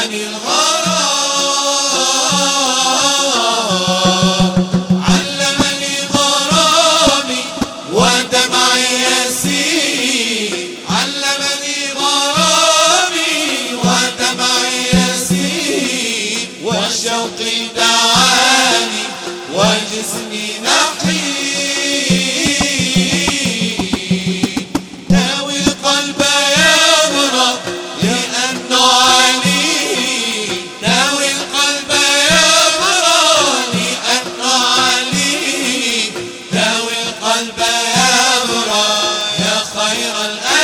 علمني الغرام، علمني غرامي ودمعي يسيل، علمني غرامي ودمعي يسيل، والشوق دعاني وجسمي نحيل. داوي القلب يبرأ لأنه عليل، داوي القلب يبرأ لأنه عليل، داوي القلب يبرأ يا خير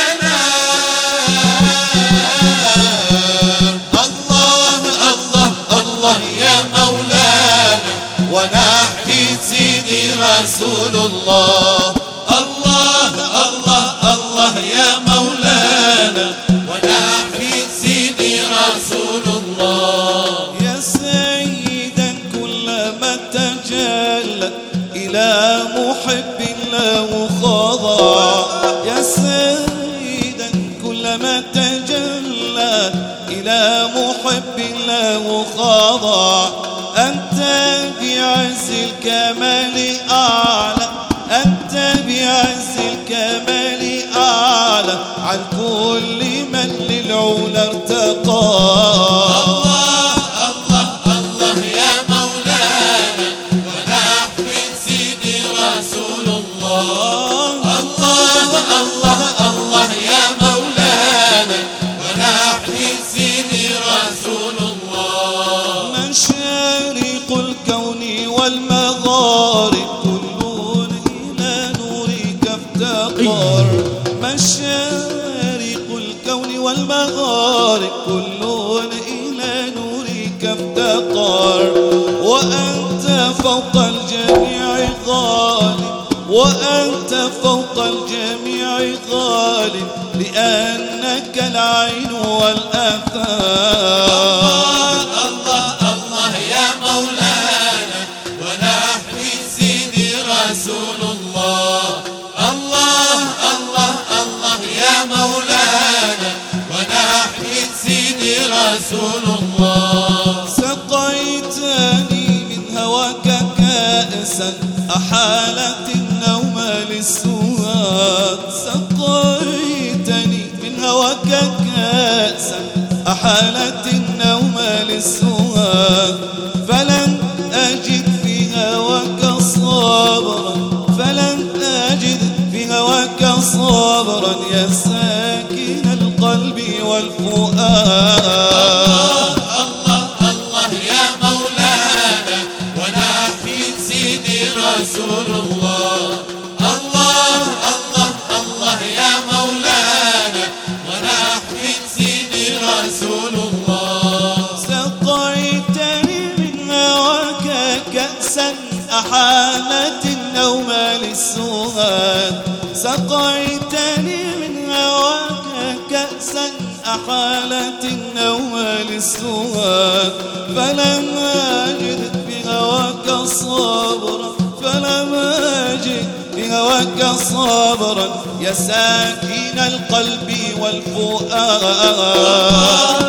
الأنام. الله الله الله يا مولانا ونحكي سيدي رسول الله. الله الله الله يا مولانا ونحكي سيدي رسول الله. يا سيدا كلما تجلى إلى محب له خضع، يا سيدا كلما تجلى إلى محب له خضع، أنت بعز الكمال أعلى، أنت بعز الكمال أعلى عن كل من للعلا ارتقى. الله الله الله يا مولانا ونحمد سيدي رسول الله. الله الله الله يا مولانا ونحمد سيدي رسول الله. مشارق الكون والمغارب كلون إلى نورك افتقر، مشارق الكون والمغارب كلون إلى نورك افتقر، وأنت فوق الجميع غالب، وأنت فوق الجميع غالب، لأنك العين والآثار. الله الله يا مولانا ونحمد سيدي رسول الله. الله الله الله يا مولانا ونحمد سيدي رسول الله. سقيتني من هواك كأسا أحالت النوم للسواد، سقيتني من هواك كأسا أحالت النوم للسواد، فلم أجد في هواك صبرا، فلم أجد في هواك صبرا يا ساكن القلب والفؤاد. الله الله يا مولانا ونحمد سيدي رسول الله. الله الله الله يا مولانا ونحمد سيدي رسول الله. سقيتني من هواك كأسا أحالت النوم للسواد، سقيتني من هواك كأسا أحالت النوم للسواد، فلم أجد في هواك صبرا، فلم أجد في هواك صبرا يا ساكن القلب والفؤاد.